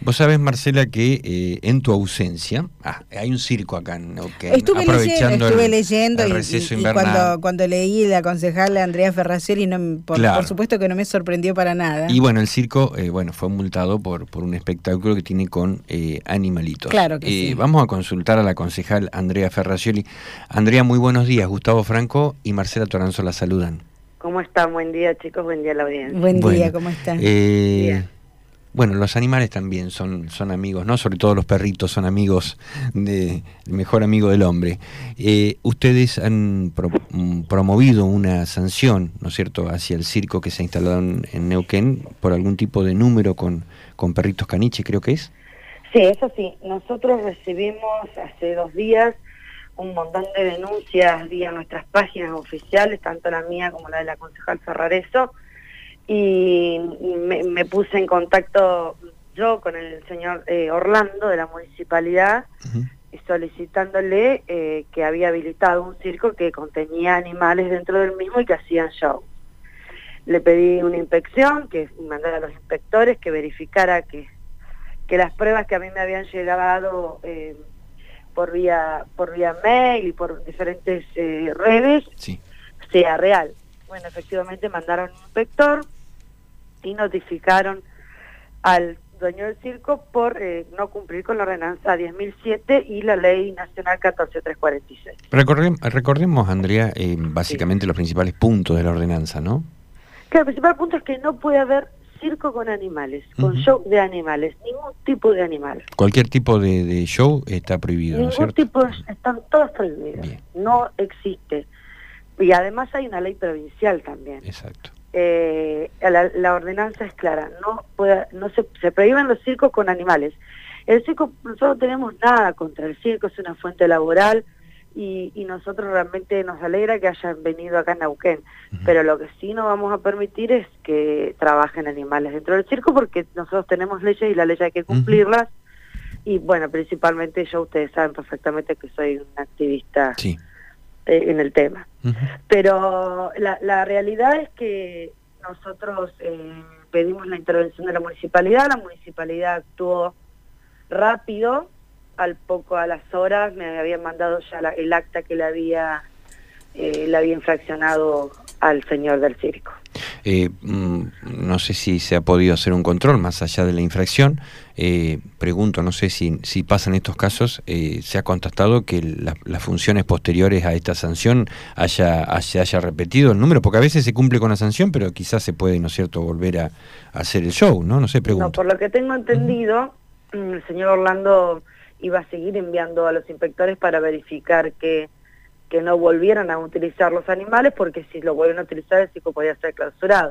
Vos sabés, Marcela, que en tu ausencia, hay un circo acá en Neuquén, Estuve leyendo el y receso invernal. cuando leí la concejal Andrea Ferracioli, por Claro. supuesto que no me sorprendió para nada. Y bueno, el circo fue multado por un espectáculo que tiene con animalitos. Claro que sí. Vamos a consultar a la concejal Andrea Ferracioli. Andrea, muy buenos días. Gustavo Franco y Marcela Toranzo la saludan. ¿Cómo están? Buen día, chicos. Buen día a la audiencia. Buen día, ¿cómo están? Bien. Bueno, los animales también son amigos, ¿no? Sobre todo los perritos son amigos, el mejor amigo del hombre. Ustedes han promovido una sanción, ¿no es cierto?, hacia el circo que se ha instalado en Neuquén por algún tipo de número con perritos caniche, creo que es. Sí, eso sí. Nosotros recibimos hace 2 días un montón de denuncias vía nuestras páginas oficiales, tanto la mía como la de la concejal Ferrareso, y me puse en contacto yo con el señor Orlando de la municipalidad, solicitándole que había habilitado un circo que contenía animales dentro del mismo y que hacían show. Le pedí una inspección, que mandara a los inspectores que verificara que las pruebas que a mí me habían llegado por vía mail y por diferentes redes sea real. Bueno, efectivamente mandaron un inspector y notificaron al dueño del circo por no cumplir con la ordenanza 10.007 y la ley nacional 14.346. Recordemos, Andrea, básicamente los principales puntos de la ordenanza, ¿no? Claro, el principal punto es que no puede haber circo con animales, con show de animales, ningún tipo de animal. Cualquier tipo de show está prohibido, ¿no es cierto? Ningún tipo, están todos prohibidos. Bien. No existe. Y además hay una ley provincial también. Exacto. La ordenanza es clara, no se prohíben los circos con animales. El circo, nosotros no tenemos nada contra el circo, es una fuente laboral y nosotros realmente nos alegra que hayan venido acá en Neuquén, pero lo que sí no vamos a permitir es que trabajen animales dentro del circo, porque nosotros tenemos leyes y las leyes hay que cumplirlas, y bueno, principalmente yo, ustedes saben perfectamente que soy un activista en el tema. Pero la realidad es que nosotros pedimos la intervención de la municipalidad actuó rápido, a las horas me habían mandado ya el acta que le había infraccionado al señor del circo. No sé si se ha podido hacer un control más allá de la infracción. Pregunto, no sé si pasan estos casos, se ha constatado que las funciones posteriores a esta sanción se haya repetido el número, porque a veces se cumple con la sanción, pero quizás se puede, ¿no es cierto?, volver a hacer el show, ¿no? No sé, pregunto. No, por lo que tengo entendido, el señor Orlando iba a seguir enviando a los inspectores para verificar que no volvieran a utilizar los animales, porque si lo vuelven a utilizar el circo podía ser clausurado.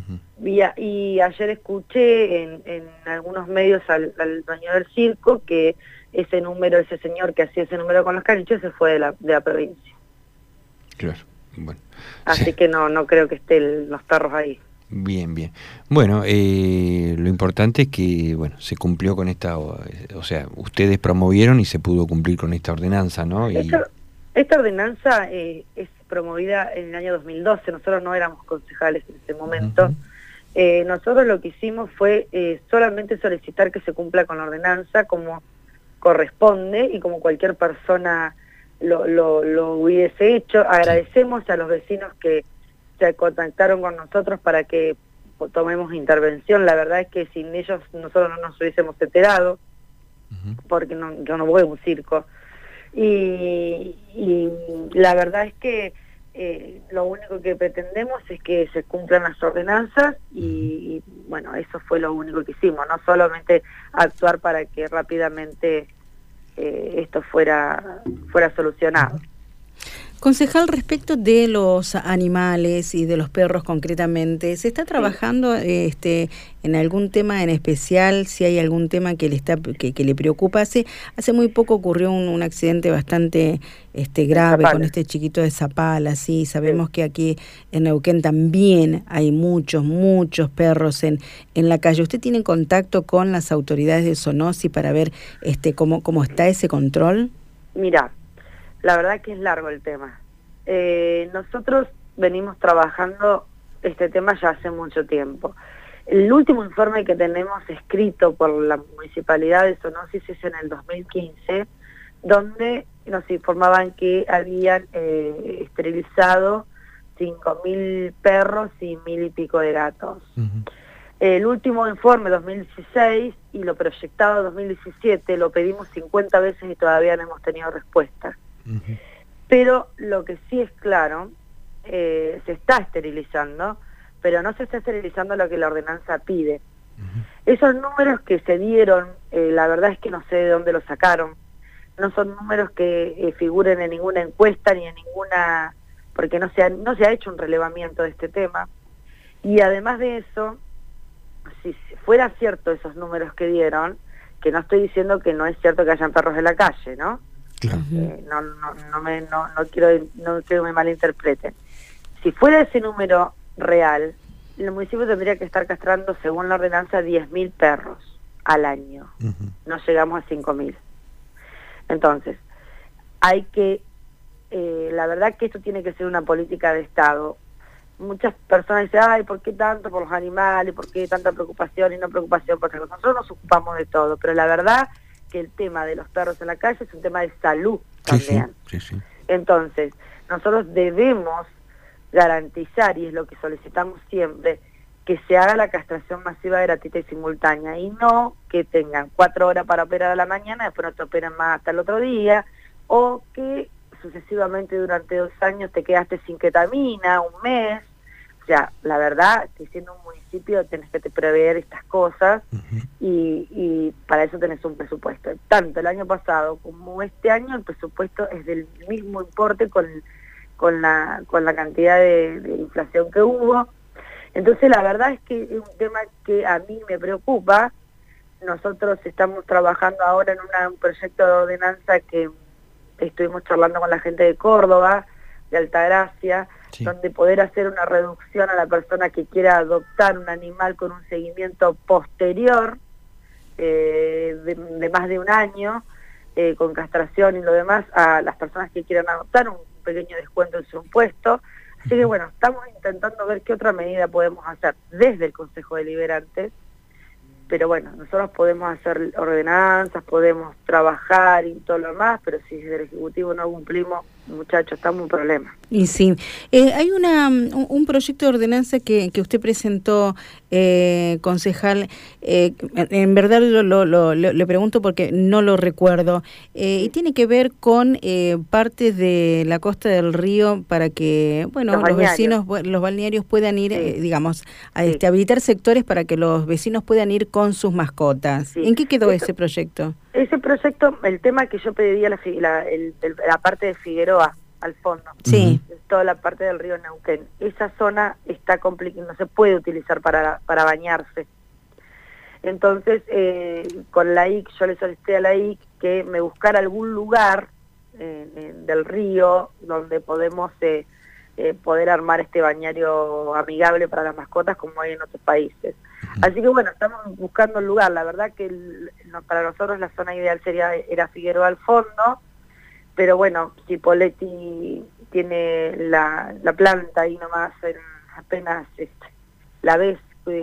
Y ayer escuché en algunos medios al dueño del circo que ese señor que hacía ese número con los caniches se fue de la provincia. Claro, bueno. Así que no creo que estén los perros ahí. Bien. Bueno, lo importante es que se cumplió con esta, o sea, ustedes promovieron y se pudo cumplir con esta ordenanza, ¿no? Esta ordenanza es promovida en el año 2012, nosotros no éramos concejales en ese momento. Nosotros lo que hicimos fue solamente solicitar que se cumpla con la ordenanza como corresponde y como cualquier persona lo hubiese hecho. Agradecemos a los vecinos que se contactaron con nosotros para que tomemos intervención. La verdad es que sin ellos nosotros no nos hubiésemos enterado, porque yo no voy a un circo. Y la verdad es que lo único que pretendemos es que se cumplan las ordenanzas y bueno, eso fue lo único que hicimos, no solamente actuar para que rápidamente esto fuera solucionado. Concejal, respecto de los animales y de los perros concretamente, ¿se está trabajando en algún tema en especial? Si hay algún tema que le preocupa. Hace muy poco ocurrió un accidente bastante grave con este chiquito de Zapala, sí. Sabemos que aquí en Neuquén también hay muchos perros en la calle. ¿Usted tiene contacto con las autoridades de Sonosi para ver cómo está ese control? Mira, la verdad que es largo el tema. Nosotros venimos trabajando este tema ya hace mucho tiempo El último informe que tenemos escrito por la Municipalidad de Zoonosis es en el 2015, donde nos informaban que habían esterilizado 5.000 perros y 1.000 y pico de gatos. El último informe, 2016, y lo proyectado 2017, lo pedimos 50 veces y todavía no hemos tenido respuesta. Pero lo que sí es claro, se está esterilizando, pero no se está esterilizando lo que la ordenanza pide. Esos números que se dieron, la verdad es que no sé de dónde los sacaron. No son números que figuren en ninguna encuesta ni en ninguna... porque no se ha hecho un relevamiento de este tema. Y además de eso, si fuera cierto esos números que dieron, que no estoy diciendo que no es cierto que hayan perros en la calle, ¿no? Claro. No quiero que me malinterpreten. Si fuera ese número real, el municipio tendría que estar castrando, según la ordenanza, 10.000 perros al año. No llegamos a 5.000. Entonces, hay que... la verdad que esto tiene que ser una política de Estado. Muchas personas dicen, ay, ¿por qué tanto por los animales? ¿Por qué tanta preocupación y no preocupación por otras cosas? Nosotros nos ocupamos de todo, pero la verdad que el tema de los perros en la calle es un tema de salud también. Sí. Entonces, nosotros debemos garantizar, y es lo que solicitamos siempre, que se haga la castración masiva, gratuita y simultánea, y no que tengan 4 horas para operar a la mañana, después no te operan más hasta el otro día, o que sucesivamente durante 2 años te quedaste sin ketamina, 1 mes. O sea, la verdad que siendo un municipio tenés que prever estas cosas y para eso tenés un presupuesto. Tanto el año pasado como este año el presupuesto es del mismo importe con la cantidad de inflación que hubo. Entonces la verdad es que es un tema que a mí me preocupa. Nosotros estamos trabajando ahora en un proyecto de ordenanza que estuvimos charlando con la gente de Córdoba, de Altagracia, donde poder hacer una reducción a la persona que quiera adoptar un animal con un seguimiento posterior de más de 1 año, con castración y lo demás, a las personas que quieran adoptar, un pequeño descuento en su impuesto. Así que bueno, estamos intentando ver qué otra medida podemos hacer desde el Consejo Deliberante. Pero bueno, nosotros podemos hacer ordenanzas, podemos trabajar y todo lo demás, pero si desde el Ejecutivo no cumplimos, muchachos, estamos en un problema. Y sí, hay un proyecto de ordenanza que usted presentó, concejal, en verdad le pregunto porque no lo recuerdo, y tiene que ver con partes de la costa del río para que, bueno, los vecinos, los balnearios puedan ir, digamos, a habilitar sectores para que los vecinos puedan ir con sus mascotas. ¿En qué quedó ese proyecto? Ese proyecto, el tema que yo pediría la parte de Figueroa, al fondo, toda la parte del río Neuquén, esa zona está complicada, no se puede utilizar para bañarse. Entonces, con la IC, yo le solicité a la IC que me buscara algún lugar del río donde podemos poder armar este bañario amigable para las mascotas como hay en otros países. Así que bueno, estamos buscando el lugar. La verdad que para nosotros la zona ideal era Figueroa al fondo, pero bueno, Cipolletti tiene la planta ahí nomás, apenas la ves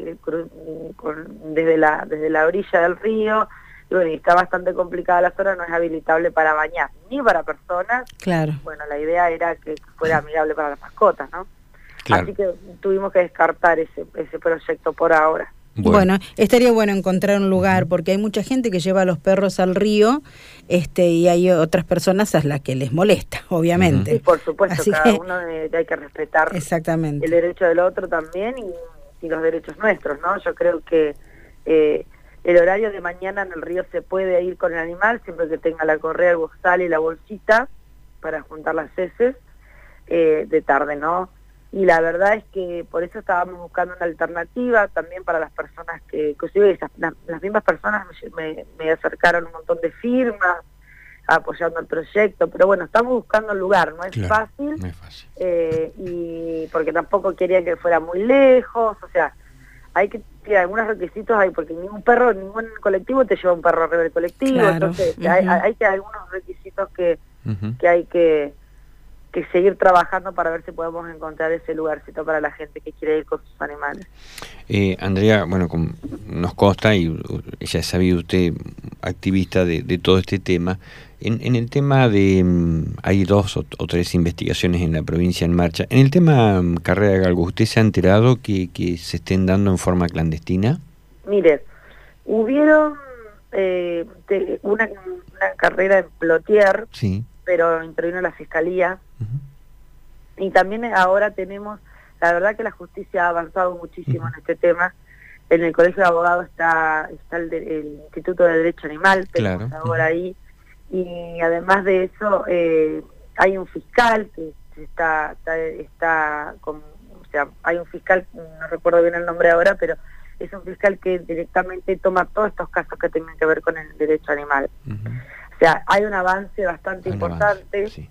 desde la orilla del río, y bueno, y está bastante complicada la zona, no es habilitable para bañar, ni para personas. Claro. Bueno, la idea era que fuera amigable para las mascotas, ¿no? Claro. Así que tuvimos que descartar ese proyecto por ahora. Bueno, estaría bueno encontrar un lugar, porque hay mucha gente que lleva a los perros al río, y hay otras personas a las que les molesta, obviamente. Sí, por supuesto, así cada uno hay que respetar el derecho del otro también y los derechos nuestros, ¿no? Yo creo que el horario de mañana en el río se puede ir con el animal, siempre que tenga la correa, el bozal y la bolsita para juntar las heces, de tarde, ¿no? Y la verdad es que por eso estábamos buscando una alternativa también para las personas que, inclusive las mismas personas me acercaron un montón de firmas apoyando el proyecto, pero bueno, estamos buscando el lugar, no es fácil, no es fácil. Y porque tampoco quería que fuera muy lejos, o sea, hay que algunos requisitos hay, porque ningún colectivo te lleva un perro arriba del colectivo, entonces hay que algunos requisitos que hay que que seguir trabajando para ver si podemos encontrar ese lugarcito para la gente que quiere ir con sus animales. Andrea, bueno, nos consta, y ya es sabido usted, activista de todo este tema, en el tema de, hay 2 o 3 investigaciones en la provincia en marcha. En el tema carrera de galgos, ¿usted se ha enterado que se estén dando en forma clandestina? Mire, hubieron una carrera en Plotier, sí, pero intervino la Fiscalía. Y también ahora tenemos, la verdad que la justicia ha avanzado muchísimo en este tema. En el Colegio de Abogados está el Instituto de Derecho Animal, tenemos ahora ahí. Y además de eso, hay un fiscal que está con, o sea, hay un fiscal, no recuerdo bien el nombre ahora, pero es un fiscal que directamente toma todos estos casos que tienen que ver con el derecho animal. O sea, hay un avance bastante importante. Sí.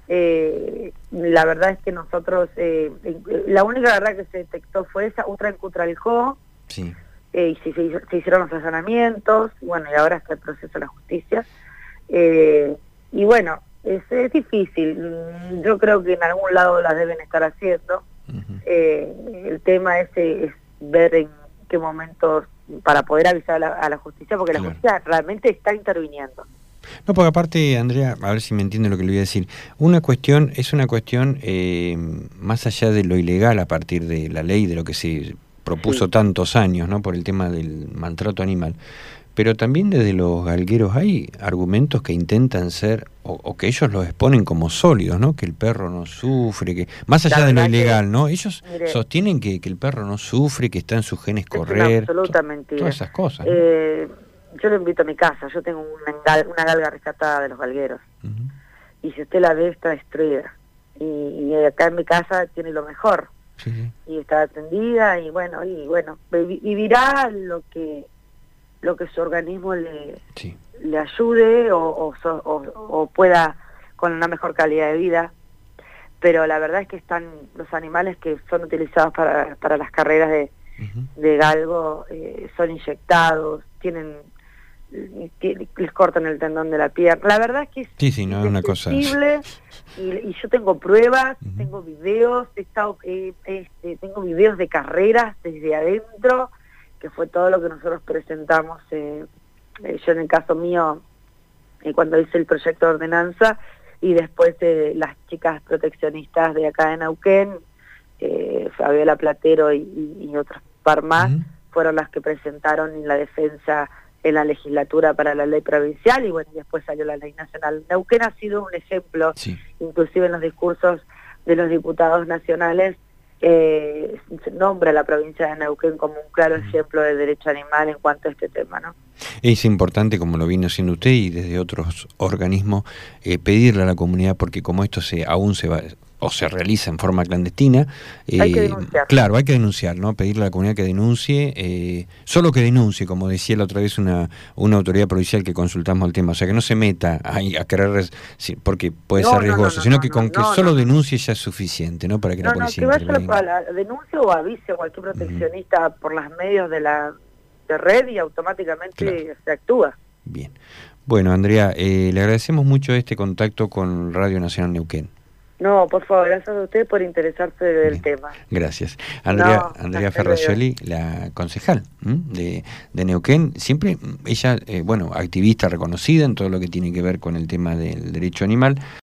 La verdad es que nosotros, la única verdad que se detectó fue esa, otra en Cutralcó, sí. Y se hicieron los allanamientos, bueno, y ahora está el proceso de la justicia. Y bueno, es difícil, yo creo que en algún lado las deben estar haciendo. El tema es ver en qué momentos, para poder avisar a la justicia, porque la justicia realmente está interviniendo. No, porque aparte, Andrea, a ver si me entiende lo que le voy a decir, es una cuestión más allá de lo ilegal a partir de la ley, de lo que se propuso tantos años, ¿no?, por el tema del maltrato animal. Pero también desde los galgueros hay argumentos que intentan ser, o que ellos los exponen como sólidos, ¿no? Que el perro no sufre, que más allá de lo ilegal, ¿no? Ellos sostienen que el perro no sufre, que está en sus genes correr. Absolutamente. Todas esas cosas, ¿no? Yo lo invito a mi casa, yo tengo una galga rescatada de los galgueros. Y si usted la ve, está destruida. Y acá en mi casa tiene lo mejor. Sí. Y está atendida, y bueno, vivirá lo que su organismo le ayude o pueda con una mejor calidad de vida. Pero la verdad es que están los animales que son utilizados para las carreras de galgo, son inyectados, les cortan el tendón de la pierna. La verdad es que es no es una cosa. Y yo tengo pruebas, tengo videos, tengo videos de carreras desde adentro, que fue todo lo que nosotros presentamos. Yo en el caso mío, cuando hice el proyecto de ordenanza, y después las chicas proteccionistas de acá de Neuquén, Fabiola Platero y otras par más, fueron las que presentaron en la defensa en la legislatura para la ley provincial, y bueno, después salió la ley nacional. Neuquén ha sido un ejemplo, inclusive en los discursos de los diputados nacionales, se nombra a la provincia de Neuquén como un claro ejemplo de derecho animal en cuanto a este tema, ¿no? Es importante, como lo viene haciendo usted y desde otros organismos, pedirle a la comunidad, porque como esto aún se va o se realiza en forma clandestina, hay que denunciar. Claro, hay que denunciar, ¿no? Pedirle a la comunidad que denuncie, solo que denuncie, como decía la otra vez una autoridad provincial que consultamos el tema, o sea, que no se meta a querer, porque puede ser riesgoso, sino que con que solo denuncie ya es suficiente, ¿no? Para que la policía intervenga. Que vaya a la denuncia o avise a cualquier proteccionista por los medios de red, y automáticamente se actúa. Bien. Bueno, Andrea, le agradecemos mucho este contacto con Radio Nacional Neuquén. No, por favor, gracias a usted por interesarse del tema. Gracias. Andrea Ferraccioli, la concejal de Neuquén, siempre ella, activista reconocida en todo lo que tiene que ver con el tema del derecho animal.